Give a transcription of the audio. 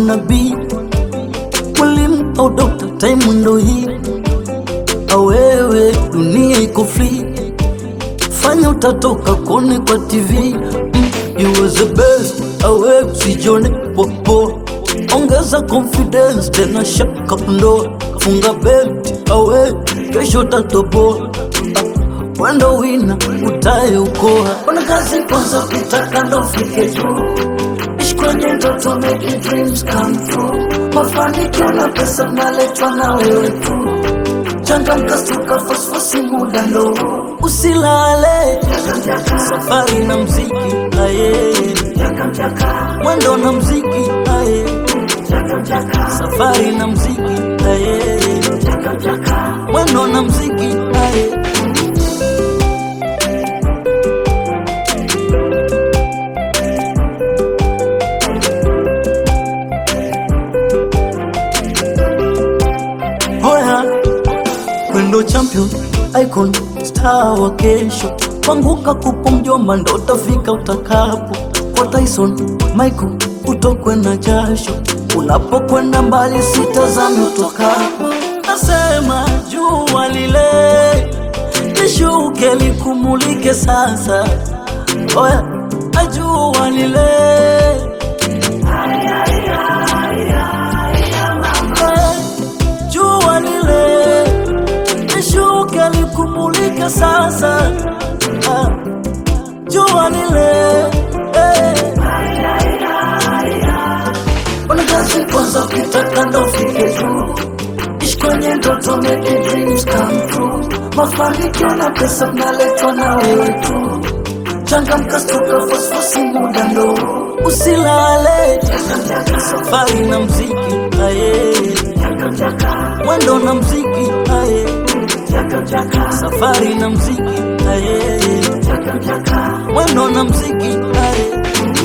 nabii, mwalimu au dokta, time ndo hii. Awewe dunia iko free, fanya utatoka kone kwa TV. You was the best, awe usijone popo, ongeza confidence tena shaka ndo funga belt, awe kesho tatobo. Wendo wina utaye ukoha, wana kazi kwanza kitaka ndo fike juu. Ishi kwenye ndoto, make dreams come true. Mafanikio na pesa naletwa na wewe tu. Changamka suka fosfosi muda ndo. Usilale, safari na mziki aye. Mwendo na mziki aye. Safari na mziki aye. Mwendo na mziki aye. Wendo champion, icon, star wa kesho. Panguka kupo mjomba ndo utafika utakapo. Kwa Tyson, Michael, utokwe na jasho. Unapokwenda mbali sitazame utokapo. Nasema jua lile lishuke likumulike sasa. Oya, jua lile jua lile lishuke likumulike sasa. Jua lile wana kazi kwanza kitaka ndo fike juu. Ishi kwenye ndoto, make dreams come true. Mafanikio na pesa naletwa na wewe tu. Changamka suka fosfosi muda ndo. Usilale, safari na mziki aye. Mwendo na mziki aye. Safari na mziki aye. Mwendo na mziki aye.